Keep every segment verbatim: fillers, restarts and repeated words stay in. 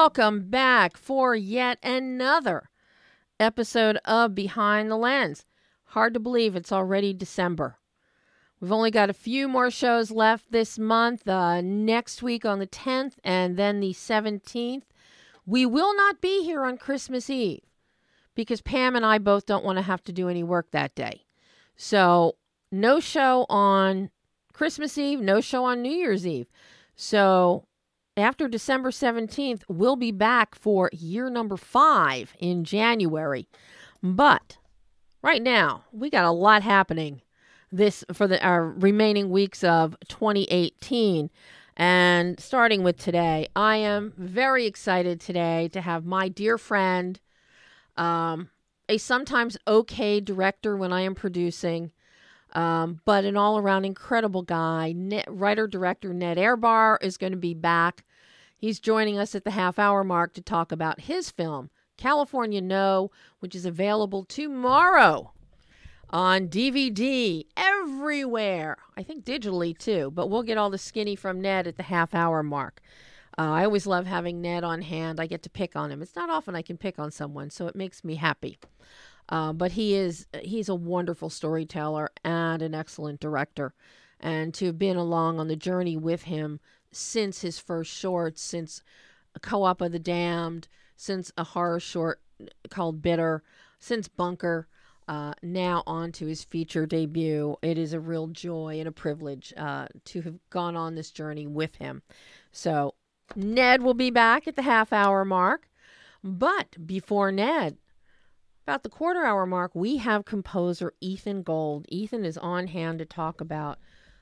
welcome back for yet another episode of Behind the Lens. Hard to believe it's already December. We've only got a few more shows left this month, uh, next week on the tenth and then the seventeenth. We will not be here on Christmas Eve because Pam and I both don't want to have to do any work that day. So no show on Christmas Eve, no show on New Year's Eve. So after December seventeenth, we'll be back for year number five in January. But right now, we got a lot happening this for the our remaining weeks of twenty eighteen. And starting with today, I am very excited today to have my dear friend, um, a sometimes okay director when I am producing, um, but an all-around incredible guy. Net, writer-director Ned Airbar is going to be back. He's joining us at the half-hour mark to talk about his film, California No, which is available tomorrow on D V D everywhere. I think digitally too, but we'll get all the skinny from Ned at the half-hour mark. Uh, I always love having Ned on hand. I get to pick on him. It's not often I can pick on someone, so it makes me happy. Uh, but he is he's a wonderful storyteller and an excellent director. And to have been along on the journey with him since his first shorts, since a Co-op of the Damned, since a horror short called Bitter, since Bunker, uh, now on to his feature debut. It is a real joy and a privilege uh, to have gone on this journey with him. So Ned will be back at the half hour mark. But before Ned, about the quarter hour mark, we have composer Ethan Gold. Ethan is on hand to talk about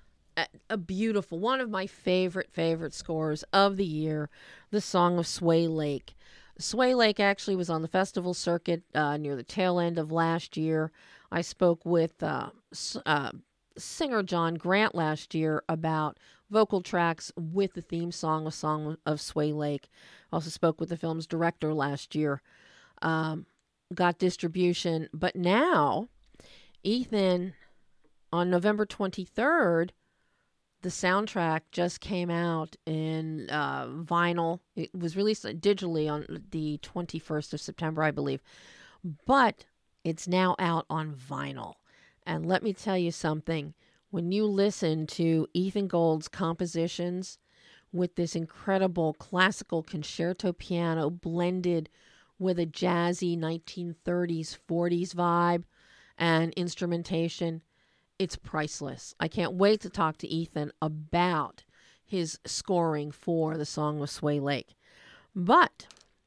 a beautiful, one of my favorite, favorite scores of the year, the Song of Sway Lake. Sway Lake actually was on the festival circuit uh, near the tail end of last year. I spoke with uh, uh, singer John Grant last year about vocal tracks with the theme song, a Song of Sway Lake. Also spoke with the film's director last year. Um, got distribution. But now, Ethan, on November twenty-third, the soundtrack just came out in uh, vinyl. It was released digitally on the twenty-first of September, I believe. But it's now out on vinyl. And let me tell you something. When you listen to Ethan Gold's compositions with this incredible classical concerto piano blended with a jazzy nineteen thirties, forties vibe and instrumentation, it's priceless. I can't wait to talk to Ethan about his scoring for the Song of Sway Lake. But,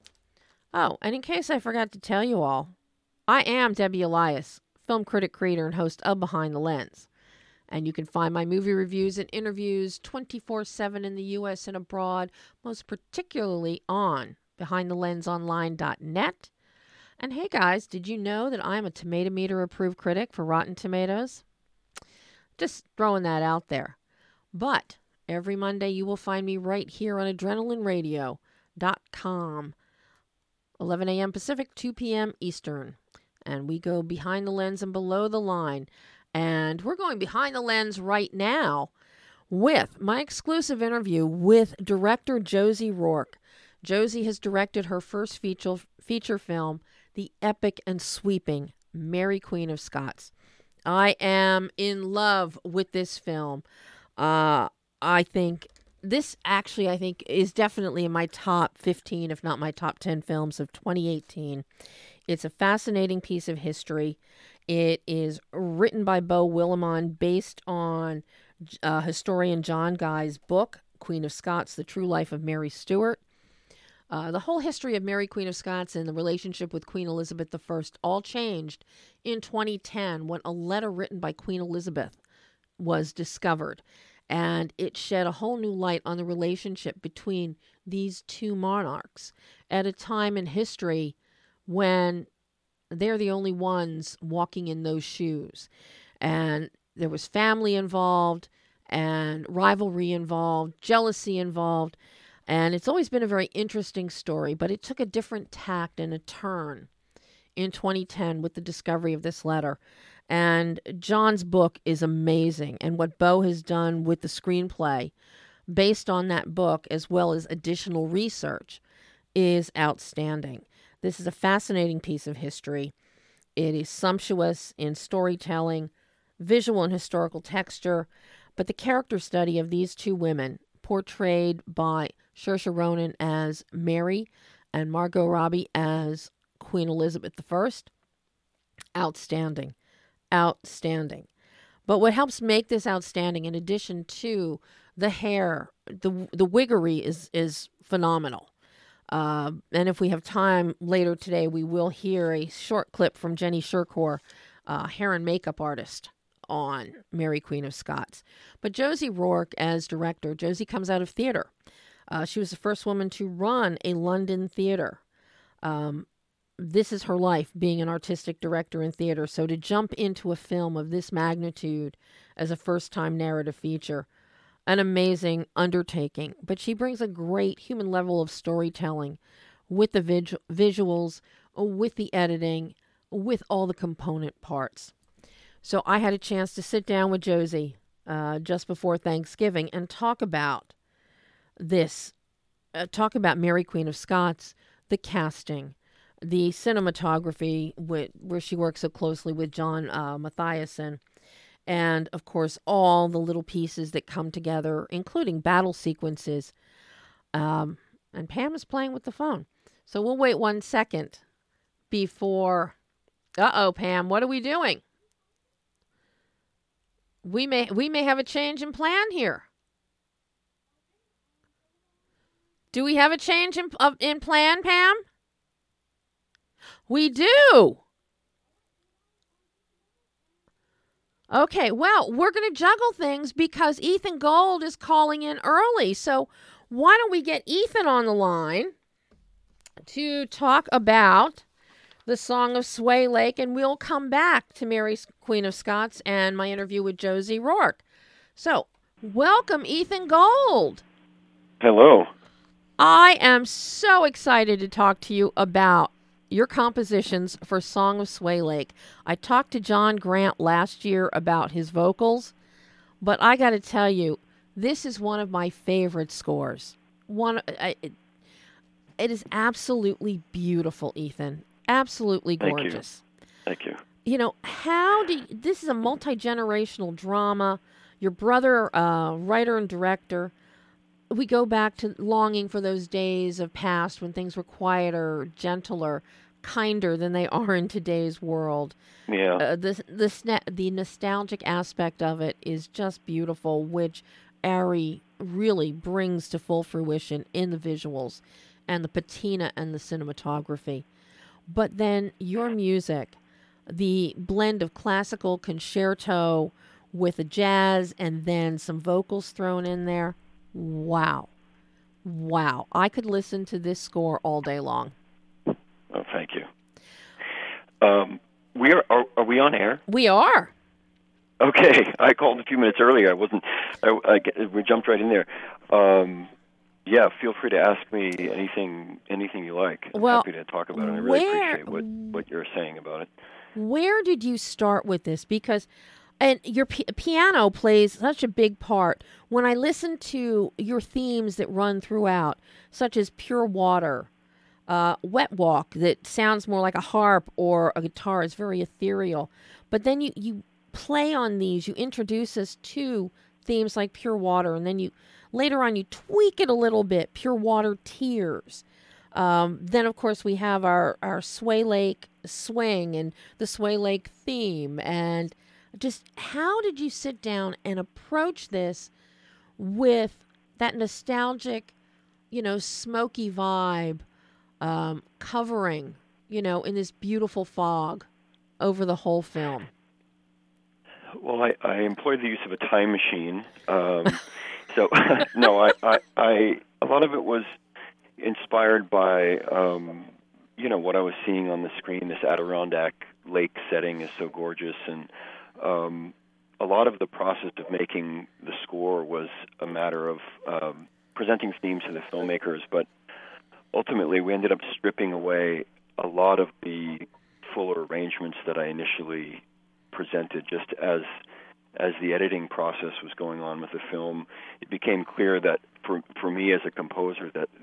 oh, and in case I forgot to tell you all, I am Debbie Elias, film critic, creator, and host of Behind the Lens. And you can find my movie reviews and interviews twenty-four seven in the U S and abroad, most particularly on behind the lens online dot net. And hey guys, did you know that I'm a Tomato Meter approved critic for Rotten Tomatoes? Just throwing that out there. But every Monday you will find me right here on adrenaline radio dot com, eleven a.m. Pacific, two p.m. Eastern. And we go behind the lens and below the line. And we're going behind the lens right now with my exclusive interview with director Josie Rourke. Josie has directed her first feature, feature film, the epic and sweeping Mary Queen of Scots. I am in love with this film. Uh, I think this actually, I think, is definitely in my top fifteen, if not my top ten films of twenty eighteen. It's a fascinating piece of history. It is written by Beau Willimon based on uh, historian John Guy's book, Queen of Scots, The True Life of Mary Stuart. Uh, the whole history of Mary Queen of Scots and the relationship with Queen Elizabeth the First all changed in twenty ten when a letter written by Queen Elizabeth was discovered. And it shed a whole new light on the relationship between these two monarchs at a time in history when they're the only ones walking in those shoes. And there was family involved and rivalry involved, jealousy involved. And it's always been a very interesting story, but it took a different tact and a turn in twenty ten with the discovery of this letter. And John's book is amazing. And what Beau has done with the screenplay based on that book, as well as additional research, is outstanding. This is a fascinating piece of history. It is sumptuous in storytelling, visual and historical texture, but the character study of these two women, portrayed by Saoirse Ronan as Mary and Margot Robbie as Queen Elizabeth the First, outstanding, outstanding. But what helps make this outstanding, in addition to the hair, the the wiggery is is phenomenal. Uh, and if we have time later today, we will hear a short clip from Jenny Shirkor, uh, hair and makeup artist on Mary, Queen of Scots. But Josie Rourke as director, Josie comes out of theater. Uh, she was the first woman to run a London theater. Um, this is her life, being an artistic director in theater. So to jump into a film of this magnitude as a first-time narrative feature, an amazing undertaking. But she brings a great human level of storytelling with the vid- visuals, with the editing, with all the component parts. So I had a chance to sit down with Josie uh, just before Thanksgiving and talk about this, uh, talk about Mary, Queen of Scots, the casting, the cinematography, with, where she works so closely with John uh, Mathiasen, and, of course, all the little pieces that come together, including battle sequences. Um, and Pam is playing with the phone. So we'll wait one second before... Uh-oh, Pam, what are we doing? We may we may have a change in plan here. Do we have a change in, uh, in plan, Pam? We do. Okay, well, we're going to juggle things because Ethan Gold is calling in early. So why don't we get Ethan on the line to talk about the Song of Sway Lake, and we'll come back to Mary, Queen of Scots, and my interview with Josie Rourke. So, welcome, Ethan Gold. Hello. I am so excited to talk to you about your compositions for Song of Sway Lake. I talked to John Grant last year about his vocals, but I got to tell you, this is one of my favorite scores. One, I, it, it is absolutely beautiful, Ethan. Absolutely gorgeous. Thank you. Thank you. You know, how do you, this is a multi-generational drama. Your brother, uh, writer and director. We go back to longing for those days of past when things were quieter, gentler, kinder than they are in today's world. Yeah. Uh, the the sna- the nostalgic aspect of it is just beautiful, which Ari really brings to full fruition in the visuals and the patina and the cinematography. But then your music, the blend of classical concerto with a jazz and then some vocals thrown in there. Wow. Wow. I could listen to this score all day long. Oh, thank you. Um, we are, are, are we on air? We are. Okay. I called a few minutes earlier. I wasn't, I, I, we jumped right in there. Um, yeah, feel free to ask me anything anything you like. I'm well, happy to talk about it. I really where, appreciate what, what you're saying about it. Where did you start with this? Because and your p- piano plays such a big part. When I listen to your themes that run throughout, such as Pure Water, uh, Wet Walk, that sounds more like a harp or a guitar, is very ethereal. But then you, you play on these, you introduce us to themes like Pure Water, and then you later on you tweak it a little bit, Pure Water Tears. Um, then, of course, we have our, our Sway Lake swing and the Sway Lake theme. And just how did you sit down and approach this with that nostalgic, you know, smoky vibe um, covering, you know, in this beautiful fog over the whole film? Well, I, I employed the use of a time machine. Um, so, no, I, I, I, a lot of it was inspired by, um, you know, what I was seeing on the screen. This Adirondack Lake setting is so gorgeous, and um, a lot of the process of making the score was a matter of um, presenting themes to the filmmakers, but ultimately we ended up stripping away a lot of the fuller arrangements that I initially presented. Just as as the editing process was going on with the film, it became clear that for for me as a composer that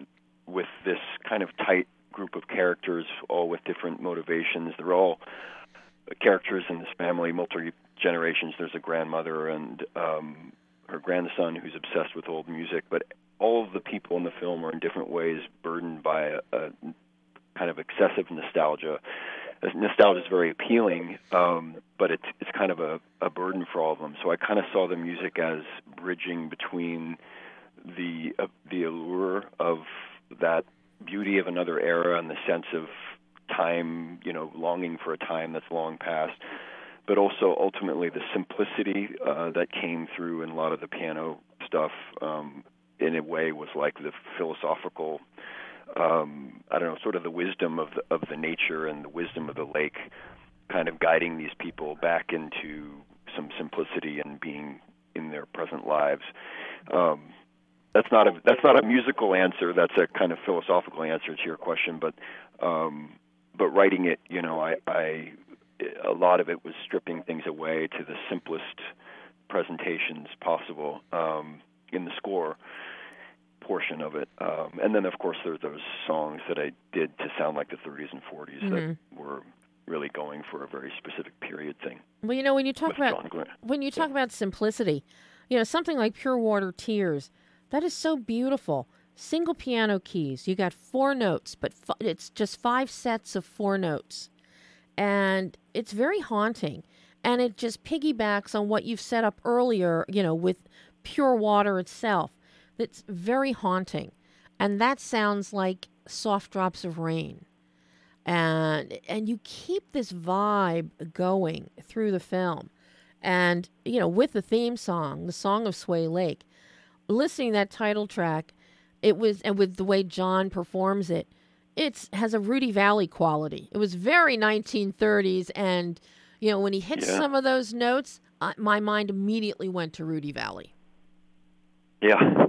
with this kind of tight group of characters, all with different motivations. They're all characters in this family, multi-generations. There's a grandmother and um, her grandson who's obsessed with old music, but all of the people in the film are in different ways burdened by a, a kind of excessive nostalgia. Nostalgia is very appealing, um, but it's it's kind of a, a burden for all of them. So I kind of saw the music as bridging between the uh, the allure of that beauty of another era and the sense of time, you know, longing for a time that's long past, but also ultimately the simplicity uh, that came through in a lot of the piano stuff. Um, in a way, was like the philosophical. Um, I don't know, sort of the wisdom of the, of the nature and the wisdom of the lake, kind of guiding these people back into some simplicity and being in their present lives. Um, that's not a that's not a musical answer. That's a kind of philosophical answer to your question. But um, but writing it, you know, I, I a lot of it was stripping things away to the simplest presentations possible um, in the score portion of it. Um, and then, of course, there are those songs that I did to sound like the thirties and forties mm-hmm. that were really going for a very specific period thing. Well, you know, when you talk about when you talk yeah. about simplicity, you know, something like Pure Water Tears, that is so beautiful. Single piano keys. You got four notes, but f- it's just five sets of four notes. And it's very haunting. And it just piggybacks on what you've set up earlier, you know, with Pure Water itself. That's very haunting. And that sounds like Soft Drops of Rain. And and you keep this vibe going through the film. And, you know, with the theme song, the Song of Sway Lake, listening to that title track, it was, and with the way John performs it, it has a Rudy Valley quality. It was very nineteen thirties. And, you know, when he hits yeah. some of those notes, uh, my mind immediately went to Rudy Valley. Yeah.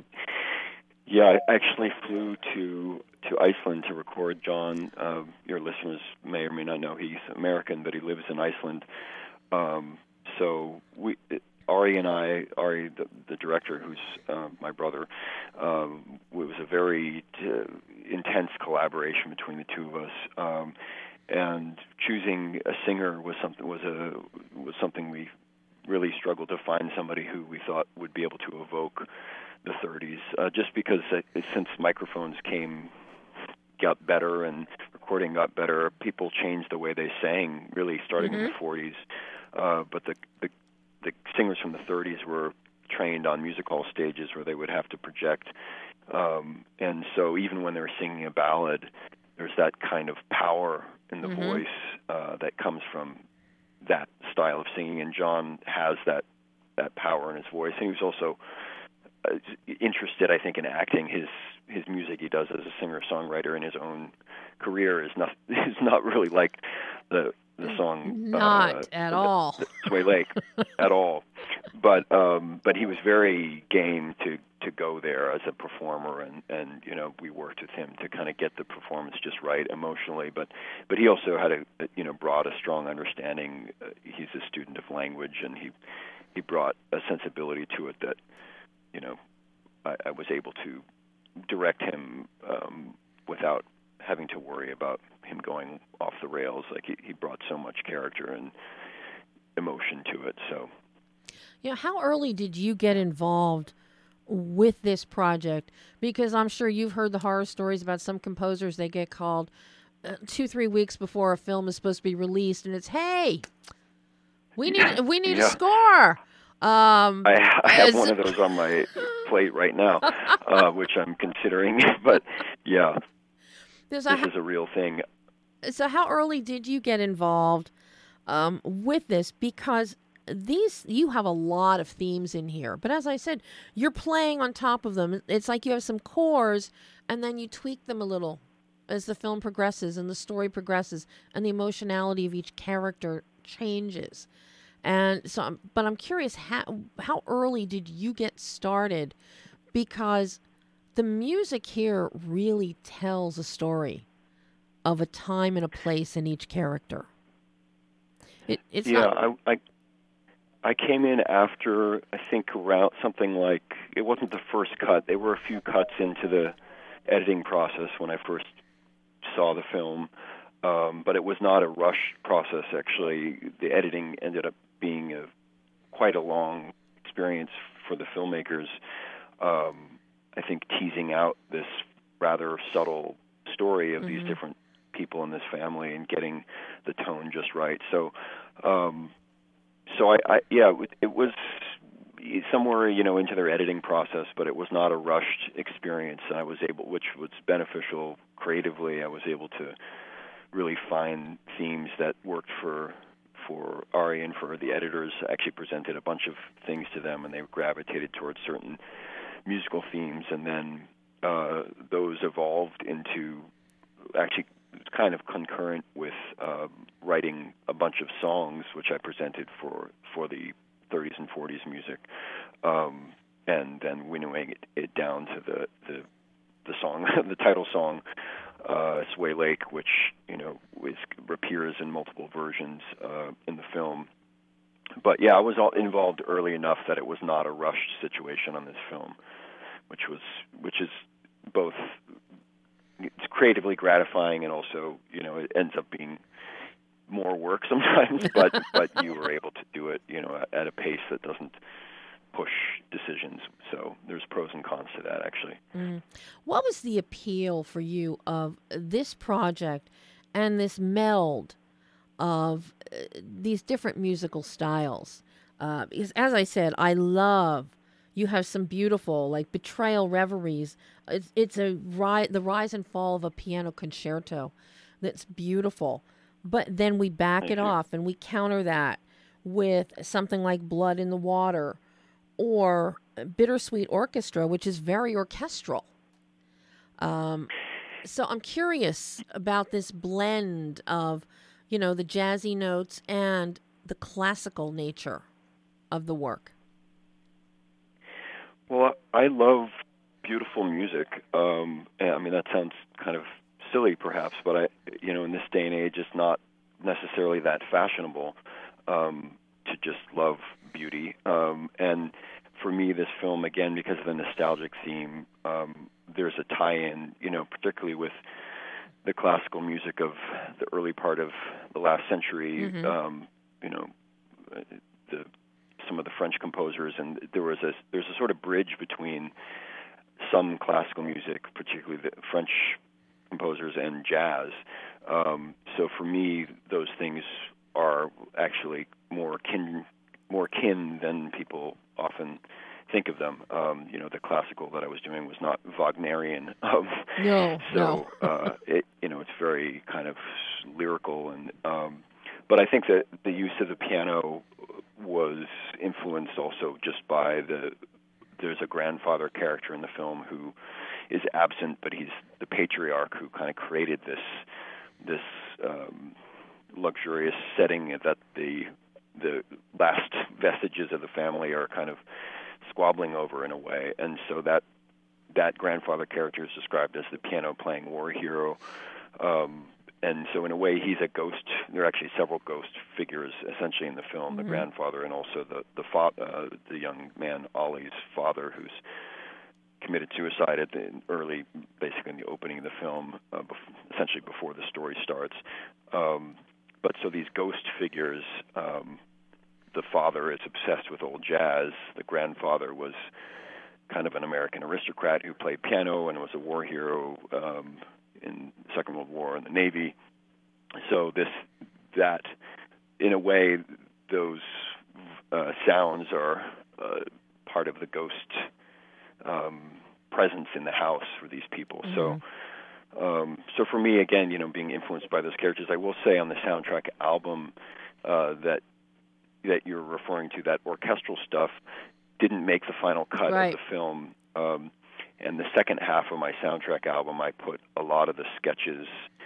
Yeah, I actually flew to to Iceland to record John. Uh, your listeners may or may not know he's American, but he lives in Iceland. Um, so we, Ari and I, Ari, the, the director, who's uh, my brother, um, it was a very uh, intense collaboration between the two of us. Um, and choosing a singer was something was a was something we really struggled to find somebody who we thought would be able to evoke the thirties, uh, just because uh, since microphones came, got better and recording got better, people changed the way they sang, really starting mm-hmm. in the forties. Uh, but the, the the singers from the thirties were trained on music hall stages where they would have to project. Um, and so even when they were singing a ballad, there's that kind of power in the mm-hmm. voice uh, that comes from that style of singing. And John has that, that power in his voice. And he was also uh, interested, I think, in acting. His his music he does as a singer-songwriter in his own career is not is not really like the the song not uh, at the, all the Sway Lake at all. But um, but he was very game to, to go there as a performer, and, and you know we worked with him to kind of get the performance just right emotionally. But but he also had a you know brought a strong understanding. Uh, he's a student of language, and he he brought a sensibility to it that you know I, I was able to direct him um, without having to worry about him going off the rails. Like he, he brought so much character and emotion to it. So, you know, how early did you get involved with this project? Because I'm sure you've heard the horror stories about some composers. They get called uh, two, three weeks before a film is supposed to be released, and it's, hey, we need we need yeah. a score. Um, I, I have one of those on my plate right now, uh, which I'm considering. But yeah, There's this a, is a real thing. So how early did you get involved um, with this? Because these you have a lot of themes in here. But as I said, you're playing on top of them. It's like you have some chords, and then you tweak them a little as the film progresses and the story progresses and the emotionality of each character changes. And so, but I'm curious, how how early did you get started? Because the music here really tells a story of a time and a place in each character. It, it's yeah, not... I, I I came in after I think around something like it wasn't the first cut. There were a few cuts into the editing process when I first saw the film, um, but it was not a rushed process. Actually, the editing ended up being a, quite a long experience for the filmmakers. Um, I think teasing out this rather subtle story of mm-hmm. these different people in this family and getting the tone just right. So, um, so I, I yeah, it, it was somewhere, you know, into their editing process, but it was not a rushed experience. I was able, which was beneficial creatively. I was able to really find themes that worked for for Ari and for the editors. I actually presented a bunch of things to them, and they gravitated towards certain musical themes, and then uh, those evolved into actually kind of concurrent with uh, writing a bunch of songs, which I presented for for the thirties and forties music, um, and then winnowing it, it down to the the, the song, the title song, uh, "Sway Lake," which you know is, appears in multiple versions uh, in the film. But yeah, I was all involved early enough that it was not a rushed situation on this film, which was which is both it's creatively gratifying and also you know it ends up being more work sometimes, but but you were able to do it, you know, at a pace that doesn't push decisions. So there's pros and cons to that, actually. Mm. What was the appeal for you of this project and this meld of uh, these different musical styles? Uh, because, as I said, I love. You have some beautiful, like Betrayal Reveries. It's it's a ri- the rise and fall of a piano concerto. That's beautiful. But then we back Thank it you. off and we counter that with something like Blood in the Water or Bittersweet Orchestra, which is very orchestral. Um, so I'm curious about this blend of, you know, the jazzy notes and the classical nature of the work. Well, I love beautiful music. Um, and, I mean, that sounds kind of silly, perhaps, but I, you know, in this day and age, it's not necessarily that fashionable um, to just love beauty. Um, and for me, this film, again, because of the nostalgic theme, um, there's a tie-in, you know, particularly with the classical music of the early part of the last century. Mm-hmm. Um, you know, the some of the French composers, and there was a there's a sort of bridge between some classical music, particularly the French composers, and jazz. Um, so for me, those things are actually more kin, more kin than people often think of them. Um, you know, the classical that I was doing was not Wagnerian. Um, no, so no. uh, it, you know, it's very kind of lyrical, and um, but I think that the use of the piano was influenced also just by the. There's a grandfather character in the film who is absent, but he's the patriarch who kind of created this this um, luxurious setting that the the last vestiges of the family are kind of squabbling over in a way. And so that that grandfather character is described as the piano-playing war hero. Um, and so in a way, he's a ghost. There are actually several ghost figures essentially in the film, mm-hmm. the grandfather and also the the, fa- uh, the young man, Ollie's father, who's committed suicide at the early, basically in the opening of the film, uh, bef- essentially before the story starts. Um, but so these ghost figures, um, the father is obsessed with old jazz. The grandfather was kind of an American aristocrat who played piano and was a war hero um, in the Second World War in the Navy. So this, that, in a way, those uh, sounds are uh, part of the ghost um, presence in the house for these people. Mm-hmm. So, um, so for me, again, you know, being influenced by those characters, I will say on the soundtrack album uh, that that you're referring to, that orchestral stuff didn't make the final cut right. of the film. Um, and the second half of my soundtrack album, I put a lot of the sketches.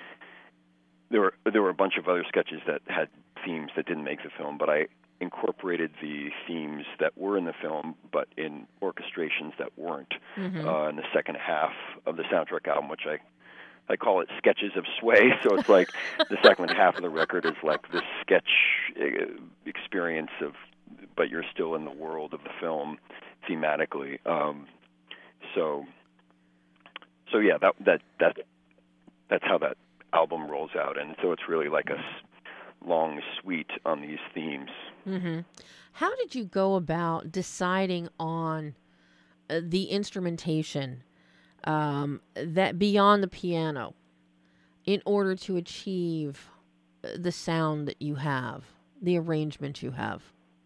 There were there were a bunch of other sketches that had themes that didn't make the film, but I incorporated the themes that were in the film, but in orchestrations that weren't. Mm-hmm. Uh, in the second half of the soundtrack album, which I I call it Sketches of Sway. So it's like the second half of the record is like this sketch uh, experience of, but you're still in the world of the film thematically. Um, so, so yeah, that that that that's how that album rolls out, and so it's really like a s- long suite on these themes. Mm-hmm. How did you go about deciding on uh, the instrumentation um, that beyond the piano in order to achieve uh, the sound that you have, the arrangement you have?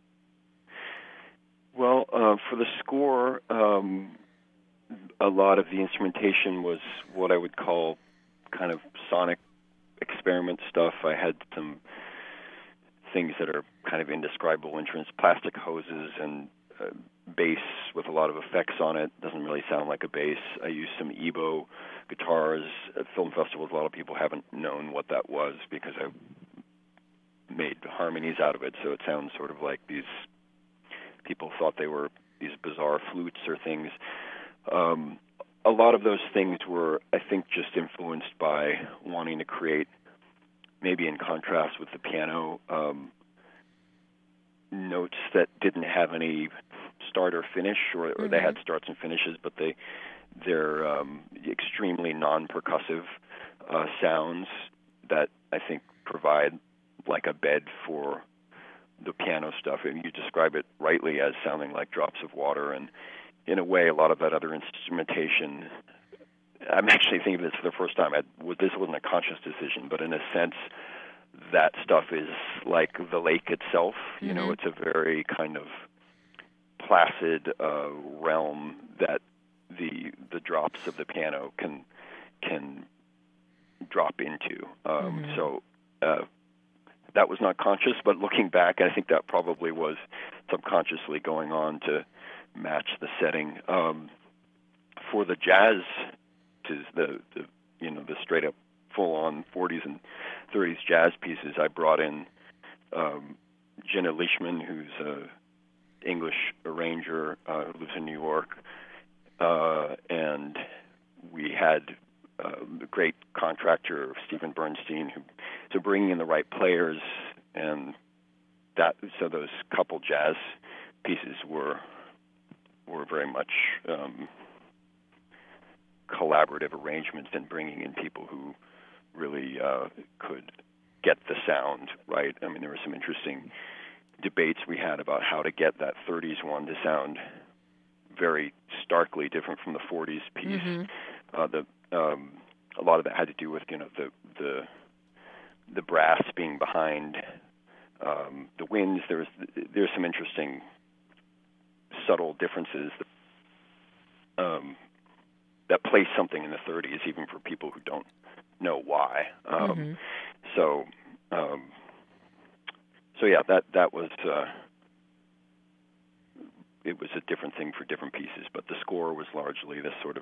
Well, uh, for the score, um, a lot of the instrumentation was what I would call kind of sonic experiment stuff. I had some things that are kind of indescribable entrance, plastic hoses and uh, bass with a lot of effects on it. Doesn't really sound like a bass. I used some Ebo guitars at film festivals. A lot of people haven't known what that was because I made harmonies out of it, so it sounds sort of like these people thought they were these bizarre flutes or things. Um, a lot of those things were, I think, just influenced by wanting to create, maybe in contrast with the piano, um, notes that didn't have any start or finish, or, or mm-hmm. they had starts and finishes, but they they're um, extremely non-percussive uh, sounds that I think provide like a bed for the piano stuff. And you describe it rightly as sounding like drops of water, and in a way, a lot of that other instrumentation. I'm actually thinking of this for the first time. I, this wasn't a conscious decision, but in a sense, that stuff is like the lake itself. You mm-hmm. know, it's a very kind of placid uh, realm that the the drops of the piano can can drop into. Um, mm-hmm. So uh, that was not conscious, but looking back, I think that probably was subconsciously going on to match the setting. Um, for the jazz, to the, the you know the straight up full on forties and thirties jazz pieces, I brought in um, Jenna Leishman, who's a English arranger uh, who lives in New York, uh, and we had uh, the great contractor Stephen Bernstein, who so bringing in the right players, and that so those couple jazz pieces were were very much um, collaborative arrangements and bringing in people who really uh, could get the sound right. I mean, there were some interesting debates we had about how to get that thirties one to sound very starkly different from the forties piece. Mm-hmm. Uh, the um, a lot of that had to do with you know the the the brass being behind um, the winds. There's there's some interesting subtle differences that, um, that place something in the thirties, even for people who don't know why. Um, mm-hmm. So, um, so yeah, that that was uh, it was a different thing for different pieces, but the score was largely this sort of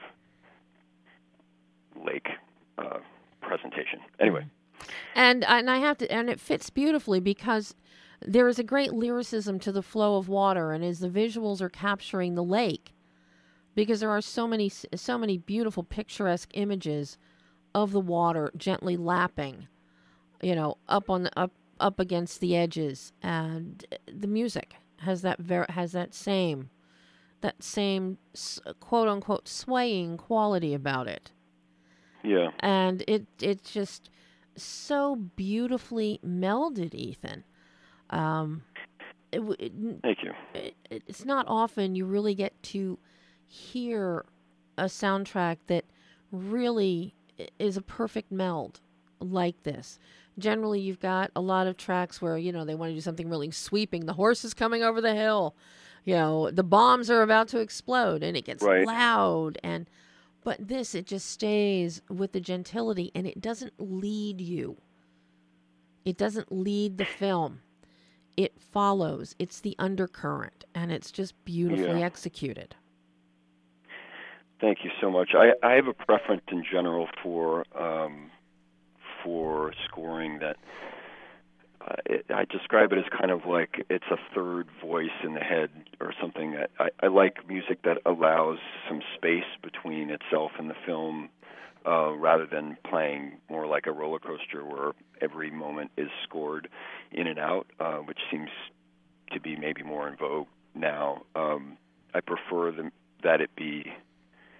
lake uh, presentation. Anyway, mm-hmm. and and I have to, and it fits beautifully because there is a great lyricism to the flow of water, and as the visuals are capturing the lake, because there are so many so many beautiful picturesque images of the water gently lapping, you know, up on the, up up against the edges, and the music has that ver- has that same that same quote unquote swaying quality about it. Yeah, and it it's just so beautifully melded, Ethan. Um, it, it, Thank you. It, it's not often you really get to hear a soundtrack that really is a perfect meld like this. Generally, you've got a lot of tracks where, you know, they want to do something really sweeping. The horse is coming over the hill. You know, the bombs are about to explode, and it gets right. loud. And but this, it just stays with the gentility, and it doesn't lead you. It doesn't lead the film. It follows. It's the undercurrent, and it's just beautifully yeah. executed. Thank you so much. I, I have a preference in general for um, for scoring that uh, it, I describe it as kind of like it's a third voice in the head or something. I, I like music that allows some space between itself and the film, uh, rather than playing more like a roller coaster where every moment is scored in and out, uh, which seems to be maybe more in vogue now. Um, I prefer the, that it be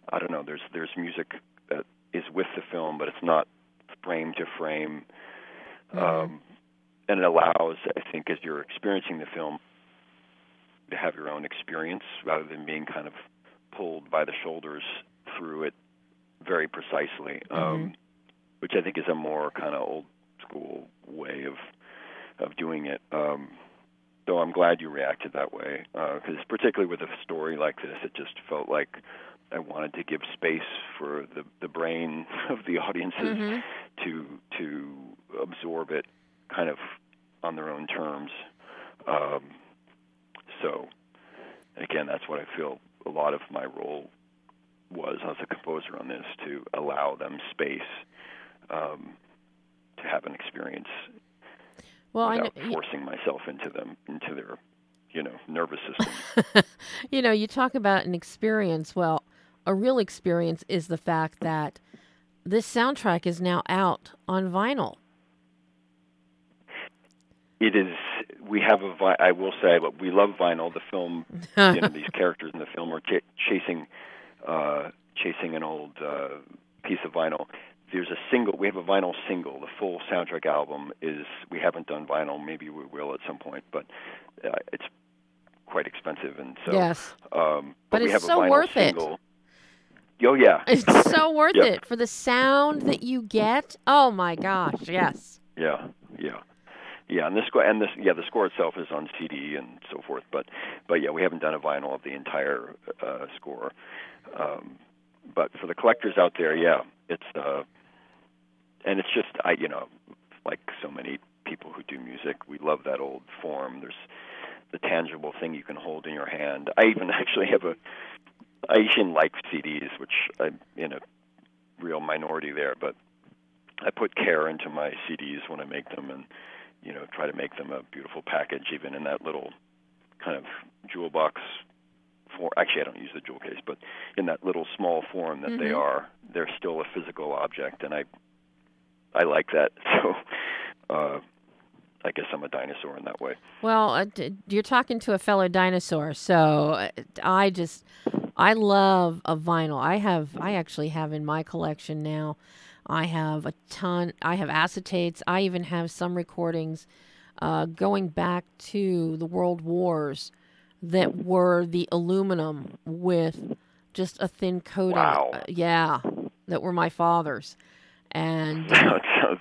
I don't know. There's there's music that is with the film, but it's not frame to frame, Mm-hmm. um, and it allows, I think, as you're experiencing the film, to have your own experience rather than being kind of pulled by the shoulders through it very precisely, um, Mm-hmm. which I think is a more kind of old school way of of doing it. Um, so I'm glad you reacted that way, because particularly with a story like this, it just felt like I wanted to give space for the, the brain of the audiences Mm-hmm. to to absorb it kind of on their own terms. Um, so, again, that's what I feel a lot of my role was as a composer on this, to allow them space um, to have an experience Well, I know, without y- forcing myself into them, into their, you know, nervous system. you know, you talk about an experience. Well, a real experience is the fact that this soundtrack is now out on vinyl. It is. We have a. vi- I will say, but we love vinyl. The film, you know, these characters in the film are ch- chasing, uh, chasing an old uh, piece of vinyl. There's a single. We have a vinyl single. The full soundtrack album is. We haven't done vinyl. Maybe we will at some point, but uh, it's quite expensive, and so. Yes. Um, But but we it's have so a vinyl worth it. single. Oh yeah. It's so worth Yep. it for the sound that you get. Oh my gosh, yes. Yeah, yeah, yeah. And the score, and this, yeah, the score itself is on C D and so forth. But, but yeah, we haven't done a vinyl of the entire uh, score. Um, but for the collectors out there, yeah, it's uh, and it's just I, you know, like so many people who do music, we love that old form. There's the tangible thing you can hold in your hand. I even actually have a. I even like C Ds, which I'm in a real minority there, but I put care into my C Ds when I make them, and you know, try to make them a beautiful package, even in that little kind of jewel box form. Actually, I don't use the jewel case, but in that little small form that Mm-hmm. they are, they're still a physical object, and I I like that. So uh, I guess I'm a dinosaur in that way. Well, uh, d- you're talking to a fellow dinosaur, so uh, I just I love a vinyl. I have I actually have in my collection now. I have a ton. I have acetates. I even have some recordings uh, going back to the World Wars that were the aluminum with just a thin coating. Wow. Uh, yeah, that were my father's, and uh,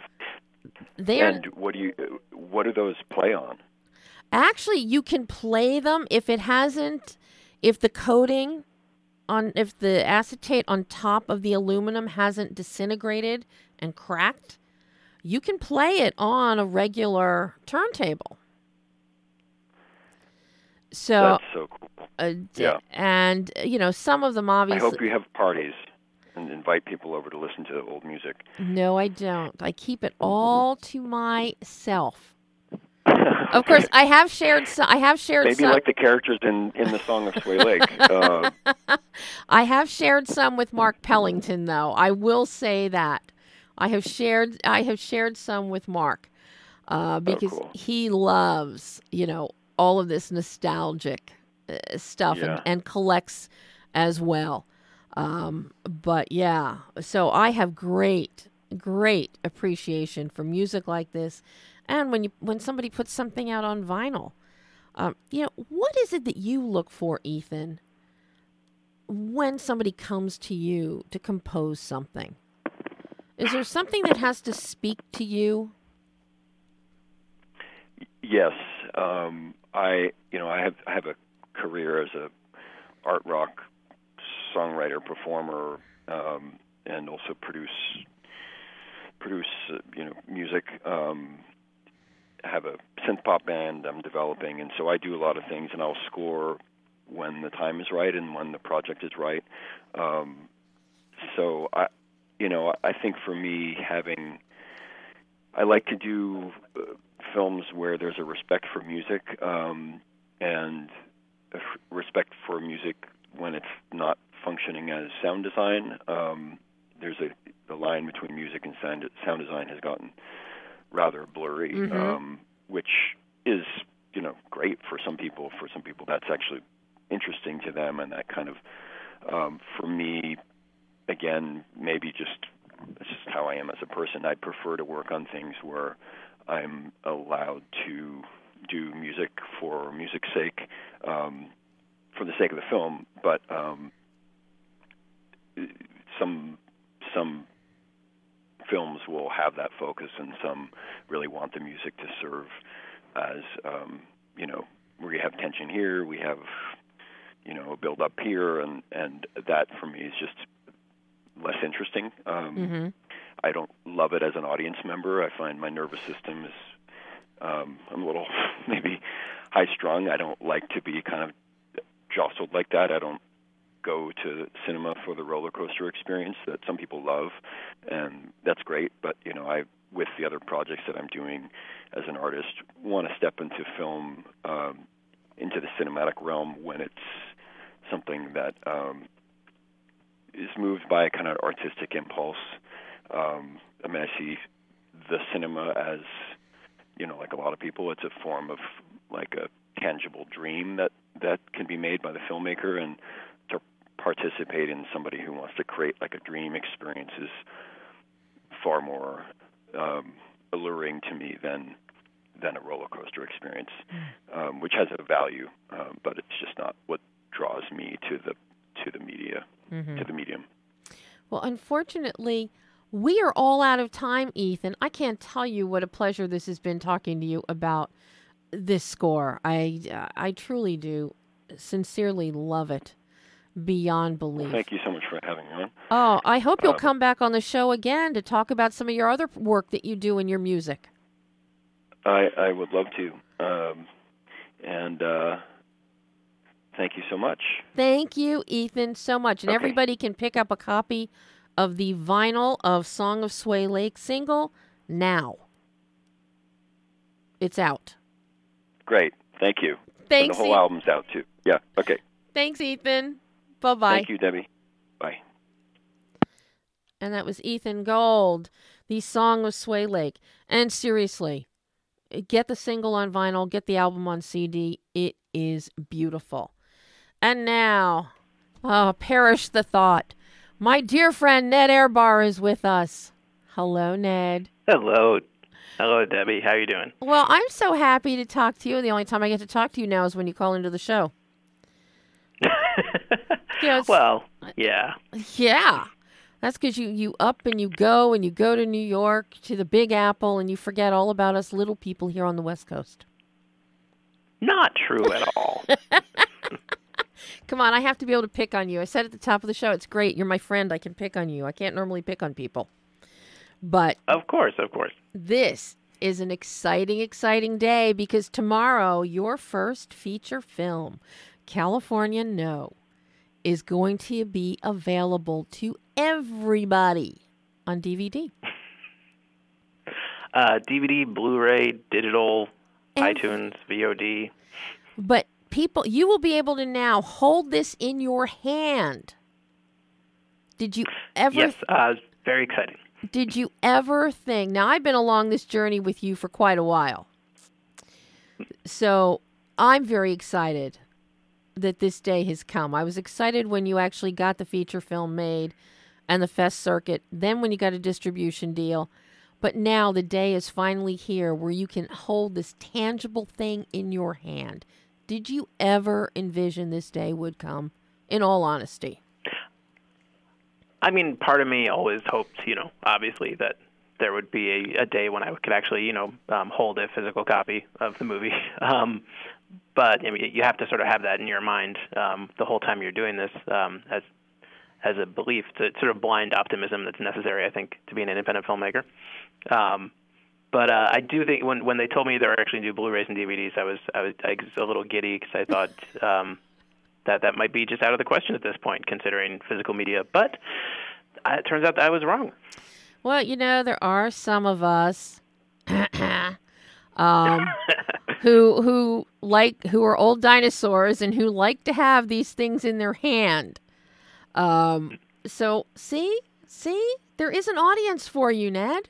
they are And what do you what do those play on? actually you can play them if it hasn't, if the coating on, if the acetate on top of the aluminum hasn't disintegrated and cracked, you can play it on a regular turntable. So, That's so cool. uh, d- Yeah. and uh, you know, some of them I obviously. hope you have parties and invite people over to listen to old music. No, I don't. I keep it all to myself. Of course, I have shared. So, I have shared. Maybe some, like the characters in, in the Song of Sway Lake. Uh, I have shared some with Mark Pellington, though. I will say that I have shared. I have shared some with Mark uh, because cool. he loves, you know, all of this nostalgic uh, stuff Yeah. and, and collects as well. Um, but yeah, so I have great, great appreciation for music like this, and when you when somebody puts something out on vinyl. Um, you know, what is it that you look for, Ethan, when somebody comes to you to compose something? Is there something that has to speak to you? yes, um, I you know I have I have a career as a art rock songwriter, performer, um, and also produce produce uh, you know music. Um, I have a synth pop band I'm developing, and so I do a lot of things, and I'll score when the time is right and when the project is right. Um, so I, you know, I think for me, having, I like to do uh, films where there's a respect for music, um, and a f- respect for music when it's not functioning as sound design. Um, there's a the line between music and sound sound design has gotten rather blurry, Mhm. um, which is, you know, great for some people. For some people, that's actually interesting to them, and that kind of, um, for me, again, maybe just it's just how I am as a person. I prefer to work on things where I'm allowed to do music for music's sake, um, for the sake of the film. But um, some some films will have that focus, and some really want the music to serve as um, you know, where you have tension here, we have you know a build up here, and and that for me is just less interesting. Um, Mm-hmm. I don't love it as an audience member. I find my nervous system is um, I'm a little maybe high strung. I don't like to be kind of jostled like that. I don't go to cinema for the roller coaster experience that some people love, and that's great. But you know, I with the other projects that I'm doing as an artist, want to step into film, um, into the cinematic realm when it's something that um, is moved by a kind of artistic impulse. Um, I mean, I see the cinema as, you know, like a lot of people, it's a form of like a tangible dream that, that can be made by the filmmaker, and to participate in somebody who wants to create like a dream experience is far more um, alluring to me than than a roller coaster experience, um, which has a value, um, but it's just not what draws me to the to the media, Mm-hmm. to the medium. Well, unfortunately, we are all out of time, Ethan. I can't tell you what a pleasure this has been talking to you about this score. I, uh, I truly do sincerely love it beyond belief. Well, thank you so much for having me on. Oh, I hope you'll Um, come back on the show again to talk about some of your other work that you do in your music. I, I would love to, um, and uh, thank you so much. Thank you, Ethan, so much. And Okay. everybody can pick up a copy of the vinyl of Song of Sway Lake single now. It's out. Great, thank you. Thanks, And the whole E- album's out too. Yeah, okay. Thanks, Ethan. Bye-bye. Thank you, Debbie. Bye. And that was Ethan Gold, the Song of Sway Lake. And seriously, get the single on vinyl, get the album on C D. It is beautiful. And now, oh, perish the thought. My dear friend Ned Airbar is with us. Hello, Ned. Hello. Hello, Debbie. How you doing? Well, I'm so happy to talk to you. The only time I get to talk to you now is when you call into the show. Yes. Well, yeah. Yeah. That's because you, you up and you go and you go to New York, to the Big Apple, and you forget all about us little people here on the West Coast. Not true at all. Come on, I have to be able to pick on you. I said at the top of the show, it's great. You're my friend. I can pick on you. I can't normally pick on people. But Of course, of course. this is an exciting, exciting day because tomorrow, your first feature film, California No, is going to be available to everybody on D V D. Uh, D V D, Blu-ray, digital, And- iTunes, V O D. But people, you will be able to now hold this in your hand. Did you ever? Yes, uh, very exciting. Did you ever think? Now, I've been along this journey with you for quite a while, so I'm very excited that this day has come. I was excited when you actually got the feature film made and the fest circuit, then when you got a distribution deal. But now the day is finally here where you can hold this tangible thing in your hand. Did you ever envision this day would come, in all honesty? I mean, part of me always hoped, you know, obviously that there would be a, a day when I could actually, you know, um, hold a physical copy of the movie. Um, but I mean, you have to sort of have that in your mind um, the whole time you're doing this um, as as a belief, to sort of blind optimism that's necessary, I think, to be an independent filmmaker. Um, but uh, I do think when when they told me they were actually going to do Blu-rays and D V Ds, I was I was, I was a little giddy because I thought um, that that might be just out of the question at this point, considering physical media. But uh, it turns out that I was wrong. Well, you know, there are some of us um, who who like who are old dinosaurs and who like to have these things in their hand. Um, so see, see, there is an audience for you, Ned.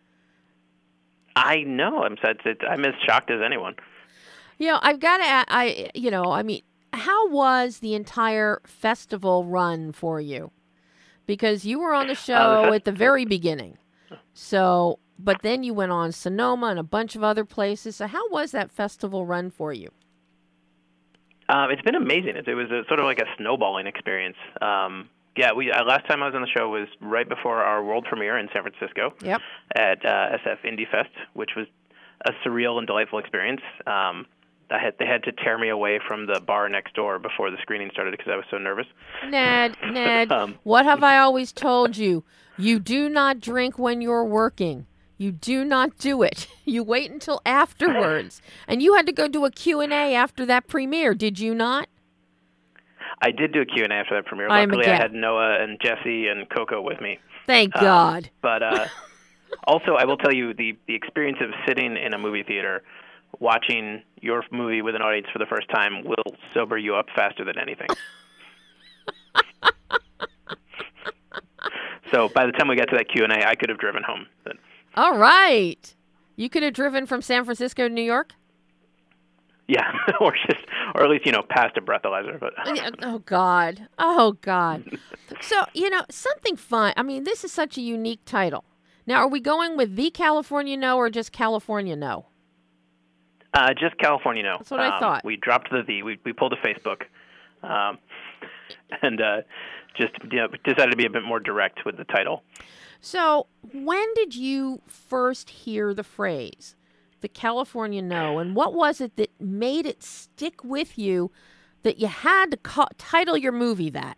I know. I'm sad. I'm as shocked as anyone. You know, I've got to. I you know, I mean, how was the entire festival run for you? because you were on the show Uh, the at the very beginning. So, but then you went on Sonoma and a bunch of other places. So how was that festival run for you? Um, it's been amazing. It, it was a, sort of like a snowballing experience. Um, yeah, we uh, last time I was on the show was right before our world premiere in San Francisco. Yep. At uh, S F Indie Fest, which was a surreal and delightful experience. Um, I had they had to tear me away from the bar next door before the screening started because I was so nervous. Ned, Ned, Um, what have I always told you? You do not drink when you're working. You do not do it. You wait until afterwards. And you had to go do a Q and A after that premiere, did you not? I did do a Q and A after that premiere. I'm Luckily, I again. had Noah and Jesse and Coco with me. Thank Um, God. But uh, also, I will tell you, the, the experience of sitting in a movie theater, watching your movie with an audience for the first time will sober you up faster than anything. So by the time we got to that Q and A, I could have driven home. But, All right. You could have driven from San Francisco to New York? yeah, or just, or at least, you know, past a breathalyzer. But Yeah, oh, God. Oh, God. So, you know, something fun. I mean, this is such a unique title. Now, are we going with The California No or just California No? uh, just California, no. That's what I Um, thought. We dropped the V. We we pulled a Facebook, um, and uh, just you know, decided to be a bit more direct with the title. So, when did you first hear the phrase, the California No, and what was it that made it stick with you that you had to ca- title your movie that?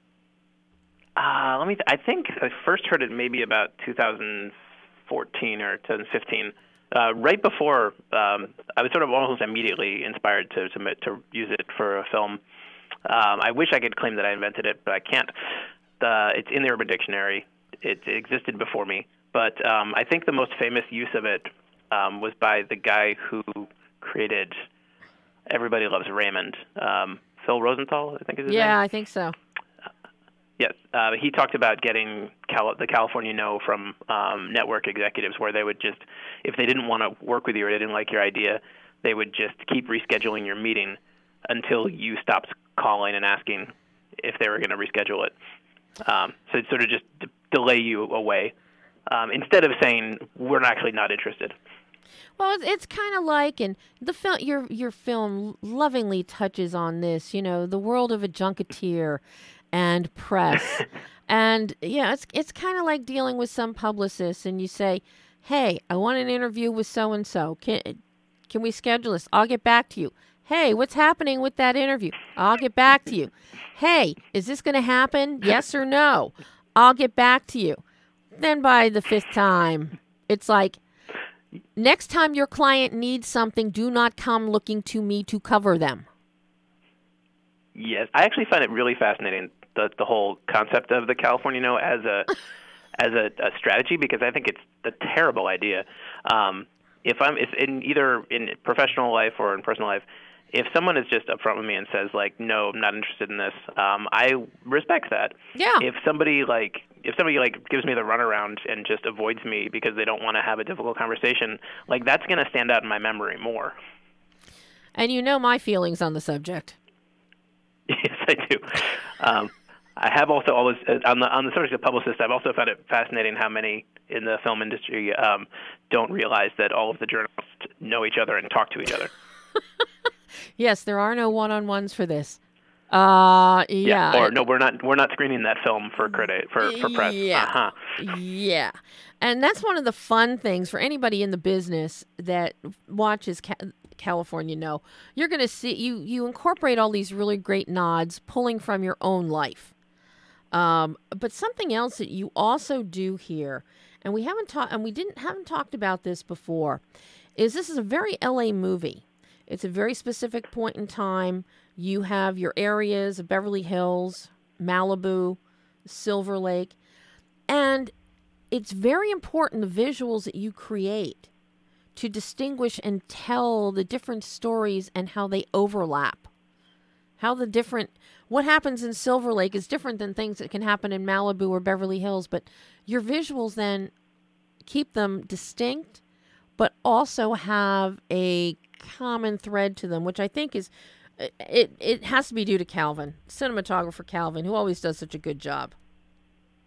Uh, let me. Th- I think I first heard it maybe about two thousand fourteen or twenty fifteen. Uh, right before, um, I was sort of almost immediately inspired to to, to use it for a film. Um, I wish I could claim that I invented it, but I can't. Uh, it's in the Urban Dictionary. It, it existed before me, but um, I think the most famous use of it um, was by the guy who created Everybody Loves Raymond, um, Phil Rosenthal, I think is his name. Yeah, I think so. Yes, uh, he talked about getting Cal- the California No from um, network executives, where they would just, if they didn't want to work with you or they didn't like your idea, they would just keep rescheduling your meeting until you stopped calling and asking if they were going to reschedule it. Um, so it sort of just d- delay you away um, instead of saying we're actually not interested. Well, it's, it's kind of like, and the film, your your film lovingly touches on this. You know, the world of a junketeer and press, and yeah, it's it's kind of like dealing with some publicists, and you say, "Hey, I want an interview with so and so. Can can we schedule this? I'll get back to you." Hey, what's happening with that interview? I'll get back to you. Hey, is this going to happen? Yes or no? I'll get back to you. Then by the fifth time, it's like, next time your client needs something, do not come looking to me to cover them. Yes, I actually find it really fascinating, the the whole concept of the California No as a as a, a strategy, because I think it's a terrible idea. Um, if I'm if in either in professional life or in personal life, if someone is just upfront with me and says like, no, I'm not interested in this, um, I respect that. Yeah. If somebody like if somebody like gives me the runaround and just avoids me because they don't want to have a difficult conversation, like that's going to stand out in my memory more. And you know my feelings on the subject. Yes, I do. Um, I have also always uh, on the on the subject of publicists. I've also found it fascinating how many in the film industry um, don't realize that all of the journalists know each other and talk to each other. Yes, there are no one-on-ones for this. Uh, yeah. Or no, we're not. We're not screening that film for credit for for press. Yeah. Uh-huh. Yeah. And that's one of the fun things for anybody in the business that watches Ca- California No. You're going to see you you incorporate all these really great nods pulling from your own life. Um, but something else that you also do here, and we haven't talked and we didn't haven't talked about this before, is this is a very L A movie. It's a very specific point in time. You have your areas of Beverly Hills, Malibu, Silver Lake, and it's very important the visuals that you create to distinguish and tell the different stories and how they overlap. How the different, what happens in Silver Lake is different than things that can happen in Malibu or Beverly Hills, but your visuals then keep them distinct, but also have a common thread to them, which I think is, it, it has to be due to Calvin, cinematographer Calvin, who always does such a good job.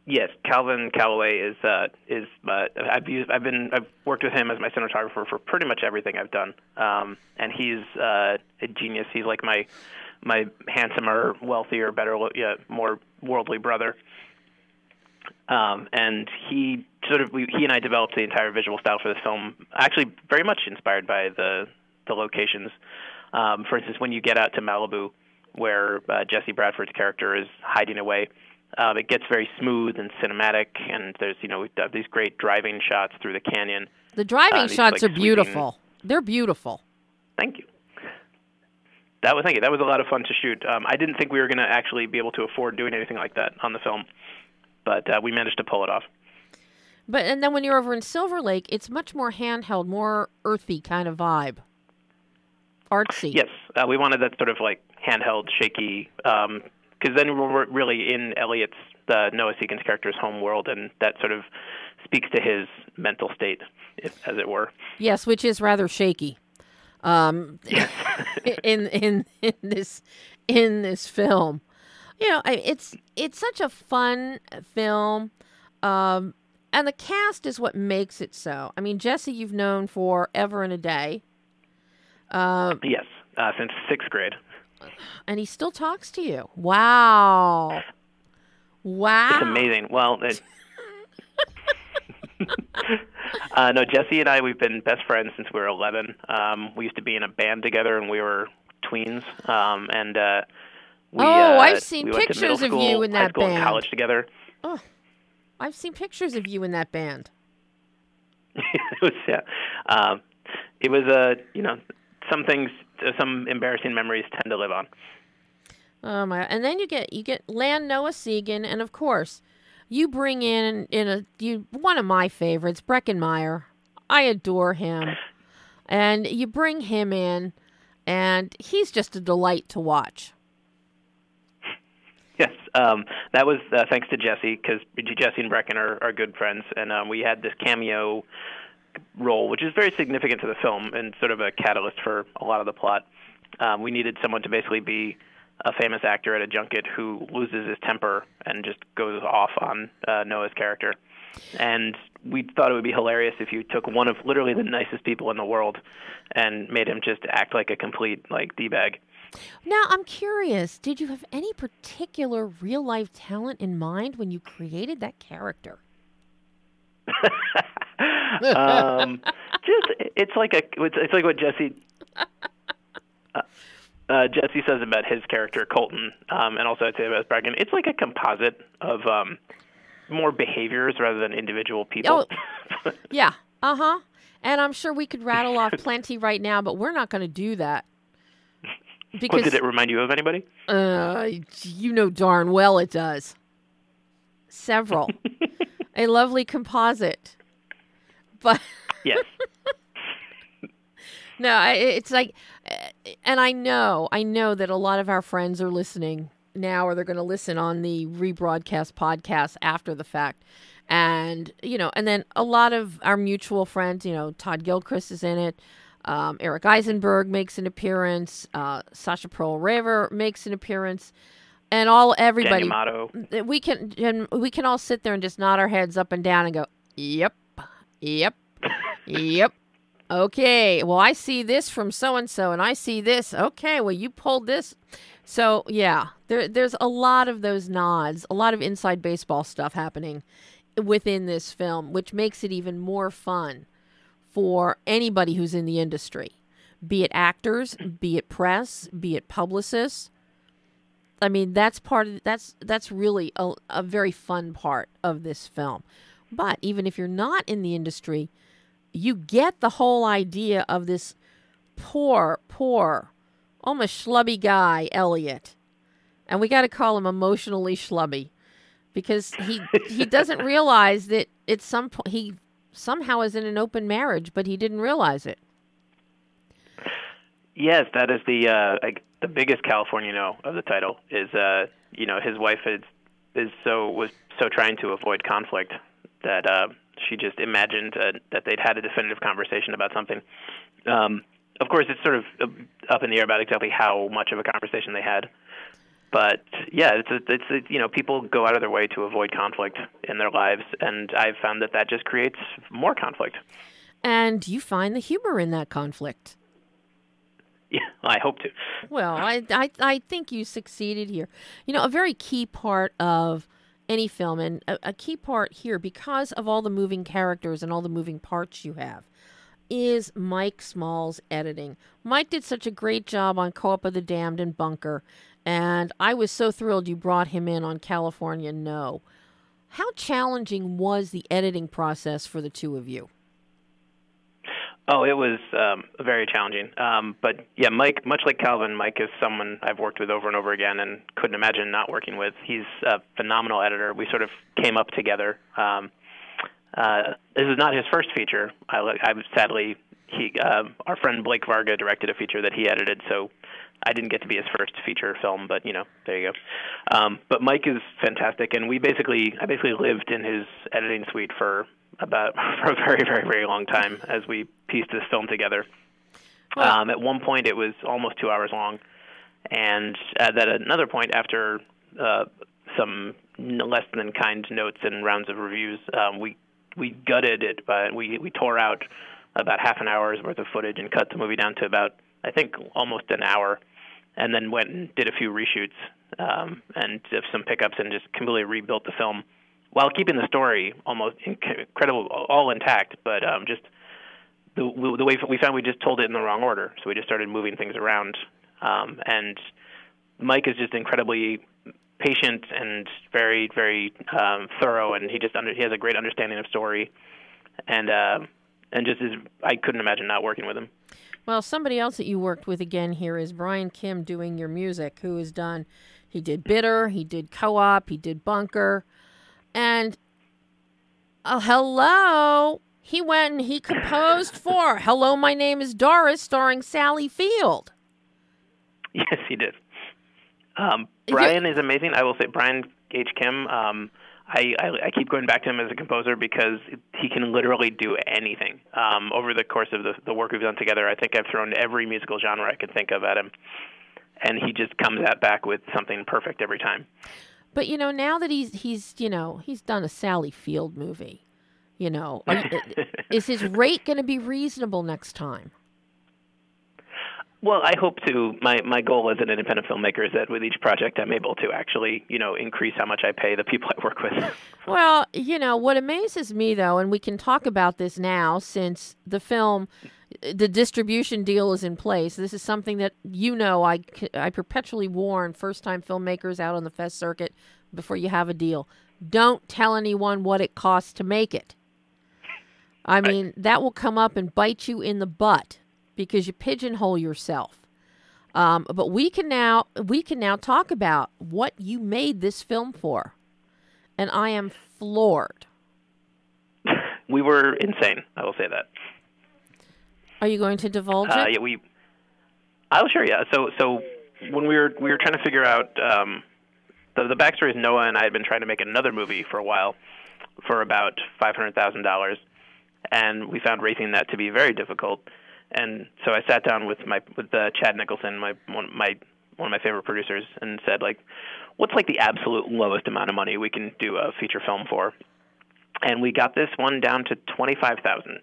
Yes, Calvin Calloway is uh, is uh, I've used I've been I've worked with him as my cinematographer for pretty much everything I've done, um, and he's uh, a genius. He's like my my handsomer, wealthier, better, yeah, more worldly brother. Um, and he sort of we, he and I developed the entire visual style for this film, actually very much inspired by the the locations. Um, for instance, when you get out to Malibu, where uh, Jesse Bradford's character is hiding away. Um, it gets very smooth and cinematic, and there's you know we have these great driving shots through the canyon. The driving uh, these, shots like, are beautiful. Sweeping... They're beautiful. Thank you. That was thank you. That was a lot of fun to shoot. Um, I didn't think we were going to actually be able to afford doing anything like that on the film, but uh, we managed to pull it off. But and then when you're over in Silver Lake, it's much more handheld, more earthy kind of vibe. Artsy. Yes, uh, we wanted that sort of like handheld, shaky. Um, Because then we're really in Elliot's, uh, Noah Segan's character's home world, and that sort of speaks to his mental state, if, as it were. Yes, which is rather shaky. Um, in in in this in this film, you know, it's it's such a fun film, um, and the cast is what makes it so. I mean, Jesse, you've known forever and a day. Uh, yes, uh, since sixth grade. And he still talks to you. Wow. Wow. It's amazing. Well, it, uh, no, Jesse and I, we've been best friends since we were eleven. Um, we used to be in a band together, and we were tweens. Um, and uh, we, oh, uh, I've seen we went to pictures middle of school, you in high that school, band. And college together. Oh, I've seen pictures of you in that band. it was, yeah. Um, it was, uh, you know, some things, some embarrassing memories tend to live on. Oh my! And then you get you get land Noah Segan, and of course, you bring in in a you one of my favorites, Breckenmeyer. I adore him, and you bring him in, and he's just a delight to watch. Yes, um, that was uh, thanks to Jesse, because Jesse and Brecken are, are good friends, and um, we had this cameo role, which is very significant to the film and sort of a catalyst for a lot of the plot. Um, we needed someone to basically be a famous actor at a junket who loses his temper and just goes off on uh, Noah's character. And we thought it would be hilarious if you took one of literally the nicest people in the world and made him just act like a complete like D-bag. Now, I'm curious, did you have any particular real-life talent in mind when you created that character? um, just it's like a it's, it's like what Jesse uh, uh, Jesse says about his character Colton, um, and also I'd say about Bracken. It's like a composite of um, more behaviors rather than individual people. Oh, yeah, uh huh. And I'm sure we could rattle off plenty right now, but we're not going to do that. Because, well, did it remind you of anybody? Uh, you know darn well it does. Several. A lovely composite. But yes. No, it's like, and I know, I know that a lot of our friends are listening now, or they're going to listen on the rebroadcast podcast after the fact. And, you know, and then a lot of our mutual friends, you know, Todd Gilchrist is in it. Um, Eric Eisenberg makes an appearance. Uh, Sasha Pearl Raver makes an appearance. And all everybody, we can and we can all sit there and just nod our heads up and down and go, yep, yep, yep. Okay, well, I see this from so-and-so, and I see this. Okay, well, you pulled this. So, yeah, there, there's a lot of those nods, a lot of inside baseball stuff happening within this film, which makes it even more fun for anybody who's in the industry, be it actors, be it press, be it publicists. I mean, that's part of that's that's really a, a very fun part of this film. But even if you're not in the industry, you get the whole idea of this poor, poor, almost schlubby guy, Elliot. And we got to call him emotionally schlubby because he he doesn't realize that at some point he somehow is in an open marriage, but he didn't realize it. Yes, that is the uh, like the biggest California no of the title is uh, you know his wife is is so was so trying to avoid conflict that uh, she just imagined uh, that they'd had a definitive conversation about something. Um, of course, it's sort of up in the air about exactly how much of a conversation they had. but yeah, it's a, it's a, you know, people go out of their way to avoid conflict in their lives, and I've found that that just creates more conflict. And you find the humor in that conflict. Yeah, I hope to. Well, I, I, I think you succeeded here. You know, a very key part of any film, and a, a key part here, because of all the moving characters and all the moving parts you have, is Mike Small's editing. Mike did such a great job on Co-op of the Damned and Bunker, and I was so thrilled you brought him in on California No. How challenging was the editing process for the two of you? Oh, it was um, very challenging. Um, but yeah, Mike, much like Calvin, Mike is someone I've worked with over and over again and couldn't imagine not working with. He's a phenomenal editor. We sort of came up together. Um, uh, this is not his first feature. I, I sadly, he, uh, our friend Blake Varga directed a feature that he edited, so I didn't get to be his first feature film, but, you know, there you go. Um, but Mike is fantastic, and we basically, I basically lived in his editing suite for about for a very, very, very long time as we pieced this film together. Well, Um, at one point, it was almost two hours long, and at another point, after uh, some less than kind notes and rounds of reviews, um, we we gutted it, but we we tore out about half an hour's worth of footage and cut the movie down to about, I think, almost an hour, and then went and did a few reshoots um, and did some pickups and just completely rebuilt the film while keeping the story almost incredible, all intact, but um, just the, the way we found we just told it in the wrong order, so we just started moving things around. Um, and Mike is just incredibly patient and very, very um, thorough, and he just under, he has a great understanding of story, and uh, and just is, I couldn't imagine not working with him. Well, somebody else that you worked with again here is Brian Kim doing your music, who has done, he did Bitter, he did Co-op, he did Bunker, and oh, hello, he went and he composed for Hello, My Name is Doris, starring Sally Field. Yes, he did. Um, Brian is amazing. I will say Brian H. Kim, um, I, I, I keep going back to him as a composer because he can literally do anything. Um, over the course of the, the work we've done together, I think I've thrown every musical genre I could think of at him, and he just comes at back with something perfect every time. But, you know, now that he's, he's you know, he's done a Sally Field movie, you know, are, is his rate going to be reasonable next time? Well, I hope to. My my goal as an independent filmmaker is that with each project I'm able to actually, you know, increase how much I pay the people I work with. Well, you know, what amazes me, though, and we can talk about this now since the film, the distribution deal is in place. This is something that, you know, I, I perpetually warn first-time filmmakers out on the fest circuit before you have a deal. Don't tell anyone what it costs to make it. I mean, right. That will come up and bite you in the butt, because you pigeonhole yourself. Um, but we can now we can now talk about what you made this film for, and I am floored. We were insane. I will say that. Are you going to divulge uh, it? Yeah, we. Oh, sure. Yeah. So, so when we were we were trying to figure out um, the the backstory is Noah and I had been trying to make another movie for a while, for about five hundred thousand dollars, and we found raising that to be very difficult. And so I sat down with my with uh, Chad Nicholson, my one my one of my favorite producers, and said, like, what's like the absolute lowest amount of money we can do a feature film for? And we got this one down to twenty-five thousand.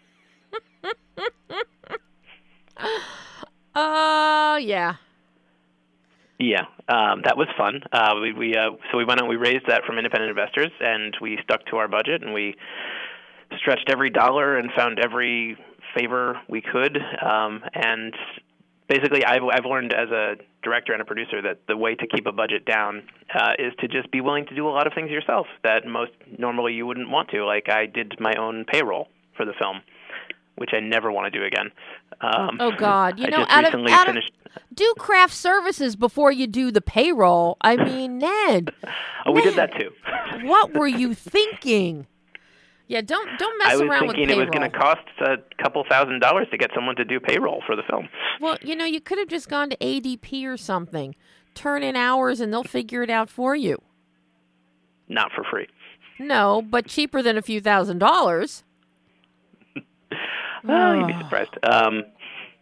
Oh uh, yeah. Yeah, um, that was fun. Uh, we we uh, so we went out, we raised that from independent investors, and we stuck to our budget, and we stretched every dollar and found every favor we could, um, and basically I've, I've learned as a director and a producer that the way to keep a budget down uh, is to just be willing to do a lot of things yourself that most normally you wouldn't want to. Like I did my own payroll for the film, which I never want to do again. Um, oh God, you I know, just out recently of, out finished. Of, do craft services before you do the payroll. I mean, Ned. oh, we Ned, did that too. What were you thinking? Yeah, don't don't mess around with payroll. I was thinking it was going to cost a couple thousand dollars to get someone to do payroll for the film. Well, you know, you could have just gone to A D P or something, turn in hours, and they'll figure it out for you. Not for free. No, but cheaper than a few thousand dollars. Well, you'd be surprised. Um,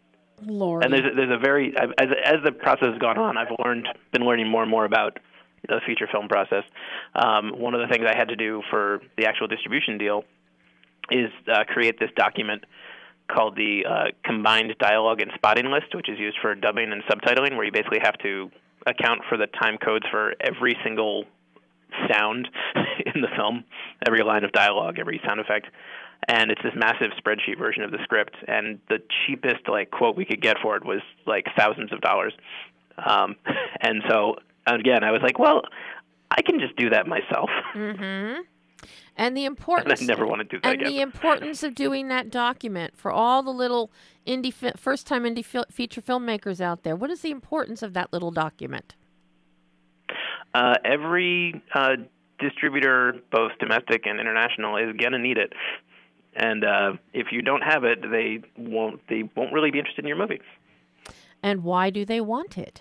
Lord. And there's a, there's a very as as the process has gone on, I've learned been learning more and more about the feature film process. Um, one of the things I had to do for the actual distribution deal is uh, create this document called the uh, Combined Dialogue and Spotting List, which is used for dubbing and subtitling, where you basically have to account for the time codes for every single sound in the film, every line of dialogue, every sound effect. And it's this massive spreadsheet version of the script, and the cheapest like quote we could get for it was like thousands of dollars. Um, and so again, I was like, well, I can just do that myself. Mm-hmm. And the importance, and I never want to do that and again. the importance of doing that document for all the little indie, fi- first-time indie fi- feature filmmakers out there. What is the importance of that little document? Uh, every uh, distributor, both domestic and international, is going to need it. And uh, if you don't have it, they won't. They won't really be interested in your movie. And why do they want it?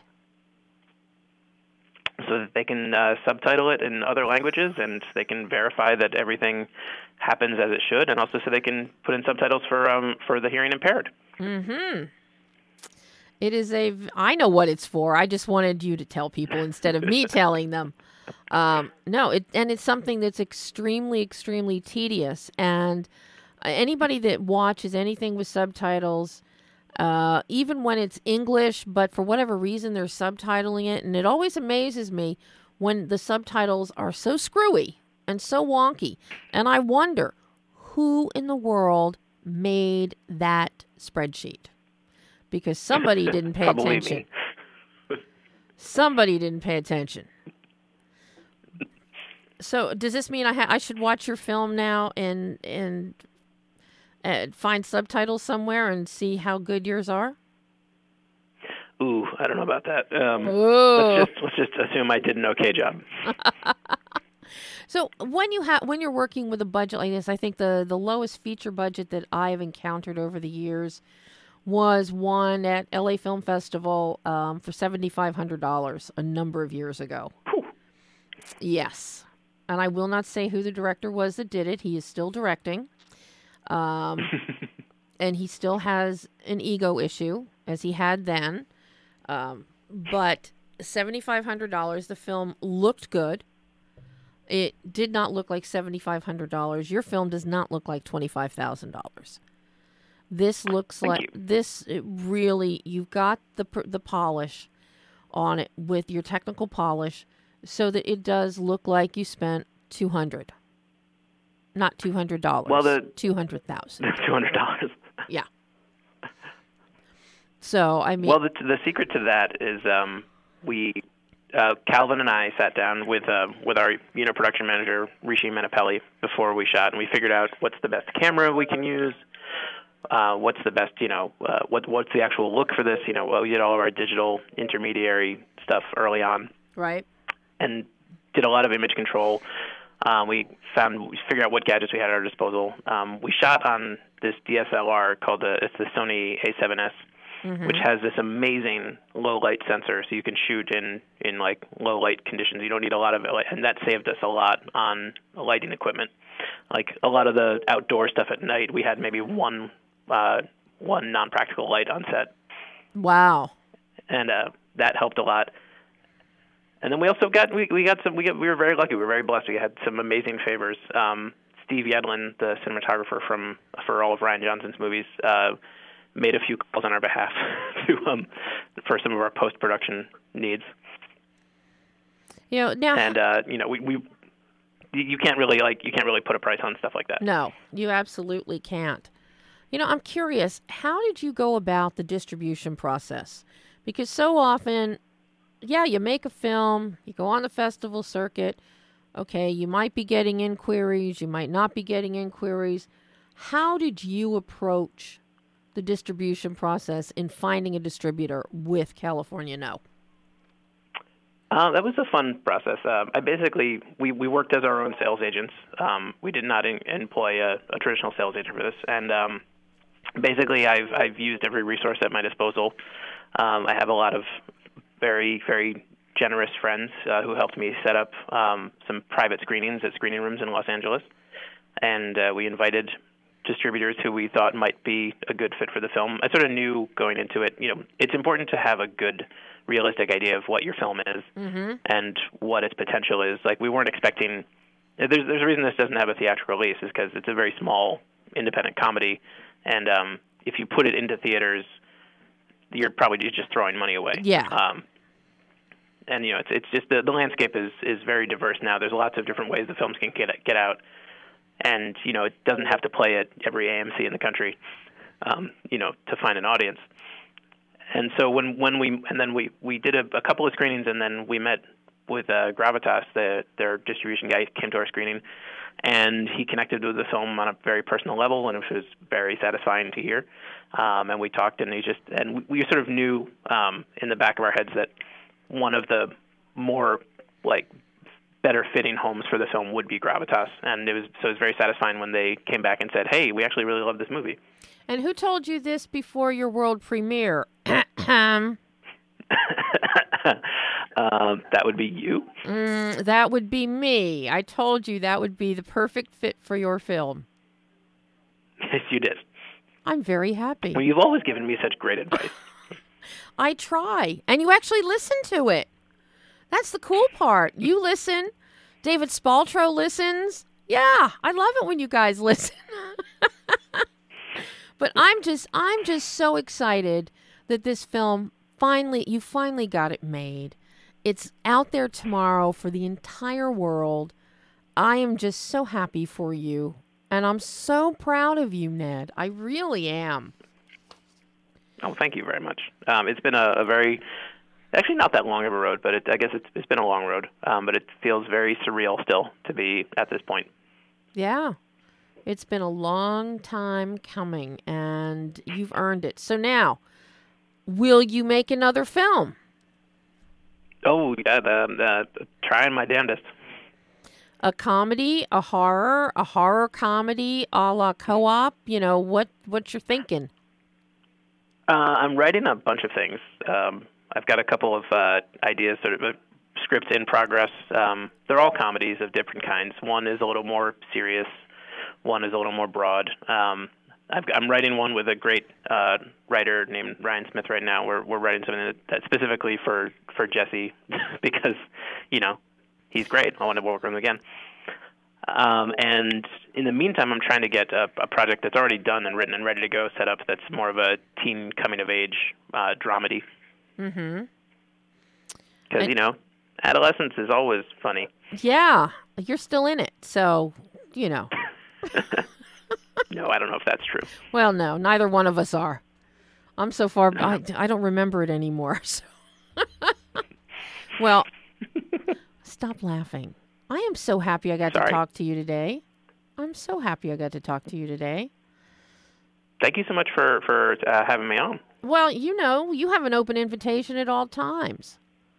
So that they can uh, subtitle it in other languages, and they can verify that everything happens as it should, and also so they can put in subtitles for um, for the hearing impaired. Mm-hmm. It is a. I know what it's for. I just wanted you to tell people instead of me telling them. Um, no, it and it's something that's extremely, extremely tedious. And anybody that watches anything with subtitles, uh, even when it's English, but for whatever reason they're subtitling it, and it always amazes me when the subtitles are so screwy and so wonky. And I wonder who in the world made that spreadsheet. Because somebody didn't pay Probably attention. Me. Somebody didn't pay attention. So does this mean I ha- I should watch your film now and and uh, find subtitles somewhere and see how good yours are? Ooh, I don't know about that. Um, Ooh. let's just let's just assume I did an okay job. So when you have when you're working with a budget like this, I think the the lowest feature budget that I have encountered over the years was one at L A Film Festival um, for seventy-five hundred dollars a number of years ago. Whew. Yes. And I will not say who the director was that did it. He is still directing. Um, and he still has an ego issue, as he had then. Um, but seventy-five hundred dollars, the film looked good. It did not look like seventy-five hundred dollars. Your film does not look like twenty-five thousand dollars. This looks Thank like you. this it really, you've got the the polish on it with your technical polish so that it does look like you spent two hundred dollars. Not two hundred dollars. Well, the two hundred thousand dollars. two hundred dollars. Yeah. So, I mean. Well, the the secret to that is um, we uh, Calvin and I sat down with uh, with our unit production manager Rishi Menapelli before we shot, and we figured out what's the best camera we can use. Uh, what's the best, you know, uh, what what's the actual look for this? You know, well, we did all of our digital intermediary stuff early on, Right. and did a lot of image control. Um, we found, we figured out what gadgets we had at our disposal. Um, we shot on this D S L R called the, it's the Sony A seven S, Mm-hmm. which has this amazing low light sensor, so you can shoot in, in like low light conditions. You don't need a lot of light, and that saved us a lot on lighting equipment. Like a lot of the outdoor stuff at night, we had maybe one uh, one non-practical light on set, Wow. and uh, that helped a lot. And then we also got we, we got some we got, we were very lucky. We were very blessed. We had some amazing favors. Um, Steve Yedlin, the cinematographer from for all of Rian Johnson's movies, uh, made a few calls on our behalf to um, for some of our post-production needs. You know, now. And uh, you know, we, we you can't really like you can't really put a price on stuff like that. No, you absolutely can't. You know, I'm curious, how did you go about the distribution process? Because so often, yeah, you make a film, you go on the festival circuit, okay, you might be getting inquiries, you might not be getting inquiries. How did you approach the distribution process in finding a distributor with California No? Uh, that was a fun process. Uh, I basically, we, we worked as our own sales agents. Um, we did not in, employ a, a traditional sales agent for this. And um, basically, I've, I've used every resource at my disposal. Um, I have a lot of very, very generous friends uh, who helped me set up um, some private screenings at screening rooms in Los Angeles. And uh, we invited distributors who we thought might be a good fit for the film. I sort of knew going into it, you know, it's important to have a good, realistic idea of what your film is Mm-hmm. and what its potential is. Like, we weren't expecting. There's there's a reason this doesn't have a theatrical release, is because it's a very small independent comedy, and um, if you put it into theaters, you're probably just throwing money away. Yeah. Um, and you know, it's it's just the the landscape is is very diverse now. There's lots of different ways the films can get get out, and you know, it doesn't have to play at every A M C in the country, um, you know, to find an audience. And so when when we and then we we did a, a couple of screenings, and then we met with uh, Gravitas, the, their distribution guy, came to our screening, and he connected with the film on a very personal level, and it was very satisfying to hear. Um, and we talked, and he just and we, we sort of knew um, in the back of our heads that one of the more like better fitting homes for the film would be Gravitas, and it was so it was very satisfying when they came back and said, "Hey, we actually really love this movie." And who told you this before your world premiere? um, that would be you. mm, that would be me. I told you that would be the perfect fit for your film. Yes, you did. I'm very happy. Well, you've always given me such great advice. I try. And you actually listen to it. That's the cool part. You listen. David Spaltro listens. Yeah, I love it when you guys listen. But I'm just I'm just so excited that this film finally you finally got it made. It's out there tomorrow for the entire world. I am just so happy for you. And I'm so proud of you, Ned. I really am. Oh, thank you very much. Um, it's been a, a very, actually not that long of a road, but it, I guess it's, it's been a long road. Um, but it feels very surreal still to be at this point. Yeah. It's been a long time coming, and you've earned it. So now, will you make another film? Oh, yeah, the, the, trying my damnedest. A comedy, a horror, a horror comedy, a la co-op? You know, what, what you're thinking? Uh, I'm writing a bunch of things. Um, I've got a couple of uh, ideas, sort of uh, scripts in progress. Um, they're all comedies of different kinds. One is a little more serious. One is a little more broad. Um, I've, I'm writing one with a great uh, writer named Ryan Smith right now. We're we're writing something that, that's specifically for, for Jesse because, you know, he's great. I want to work with him again. Um, and in the meantime, I'm trying to get a, a project that's already done and written and ready to go set up that's more of a teen coming-of-age uh, dramedy. Mm-hmm. Because, you know, adolescence is always funny. Yeah, you're still in it, so, you know. No, I don't know if that's true. Well, no, neither one of us are. I'm so far, I, I don't remember it anymore. So. Well, stop laughing. I am so happy I got Sorry. to talk to you today. I'm so happy I got to talk to you today. Thank you so much for, for uh, having me on. Well, you know, you have an open invitation at all times.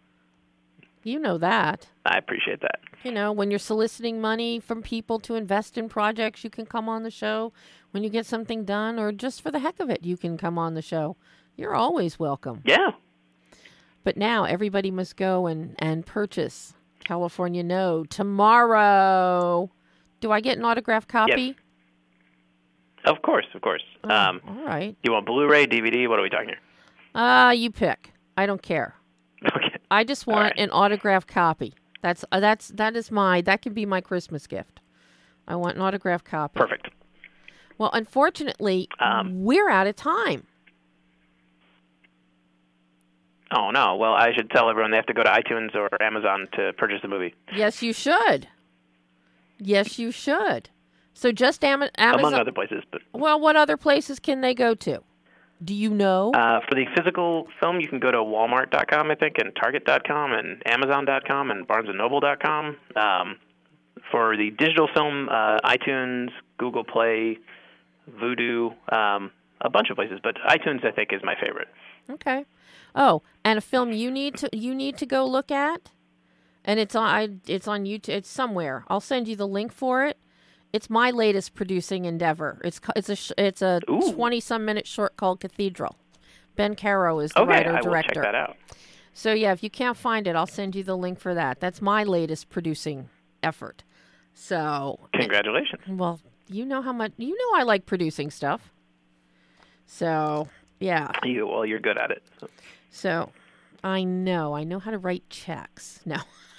You know that. I appreciate that. You know, when you're soliciting money from people to invest in projects, you can come on the show. When you get something done, or just for the heck of it, you can come on the show. You're always welcome. Yeah. But now everybody must go and, and purchase California No tomorrow. Do I get an autographed copy? Yes. Of course, of course. Oh, um, all right. You want Blu-ray, D V D? What are we talking here? Uh, you pick. I don't care. Okay. I just want right. an autographed copy. That's uh, that's that is my that can be my Christmas gift. I want an autographed copy. Perfect. Well, unfortunately, Um, we're out of time. Oh, no. Well, I should tell everyone they have to go to iTunes or Amazon to purchase the movie. Yes, you should. Yes, you should. So just Am- Amazon. Among other places. But Well, what other places can they go to? Do you know? uh, for the physical film, you can go to Walmart dot com, I think, and Target dot com, and Amazon dot com, and Barnes and Noble dot com. Um, for the digital film, uh, iTunes, Google Play, Vudu, um, a bunch of places. But iTunes, I think, is my favorite. Okay. Oh, and a film you need to you need to go look at, and it's on I, it's on YouTube. It's somewhere. I'll send you the link for it. It's my latest producing endeavor. It's ca- it's a sh- it's a Ooh. twenty some minute short called Cathedral. Ben Caro is the Okay, writer I will director. check that out. So yeah, if you can't find it, I'll send you the link for that. That's my latest producing effort. So Congratulations. well, you know how much, you know I like producing stuff. So, yeah. You, well, you're good at it. So. So, I know. I know how to write checks. No.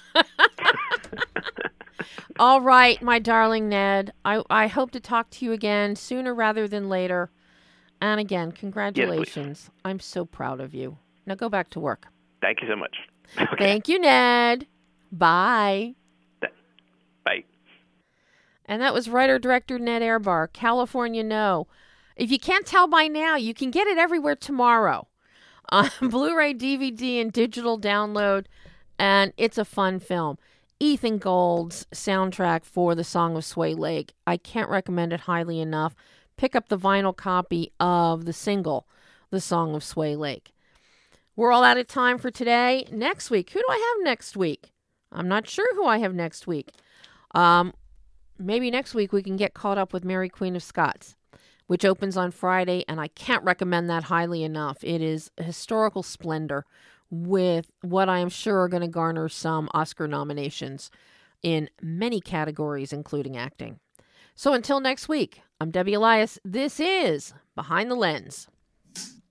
All right, my darling Ned. I, I hope to talk to you again sooner rather than later. And again, congratulations. Yes, I'm so proud of you. Now go back to work. Thank you so much. Okay. Thank you, Ned. Bye. Bye. And that was writer-director Ned Airbar, California No. If you can't tell by now, you can get it everywhere tomorrow on Blu-ray, D V D, and digital download. And it's a fun film. Ethan Gould's soundtrack for The Song of Sway Lake. I can't recommend it highly enough. Pick up the vinyl copy of the single, The Song of Sway Lake. We're all out of time for today. Next week, who do I have next week? I'm not sure who I have next week. Um, maybe next week we can get caught up with Mary Queen of Scots, which opens on Friday, and I can't recommend that highly enough. It is a historical splendor with what I am sure are going to garner some Oscar nominations in many categories, including acting. So until next week, I'm Debbie Elias. This is Behind the Lens.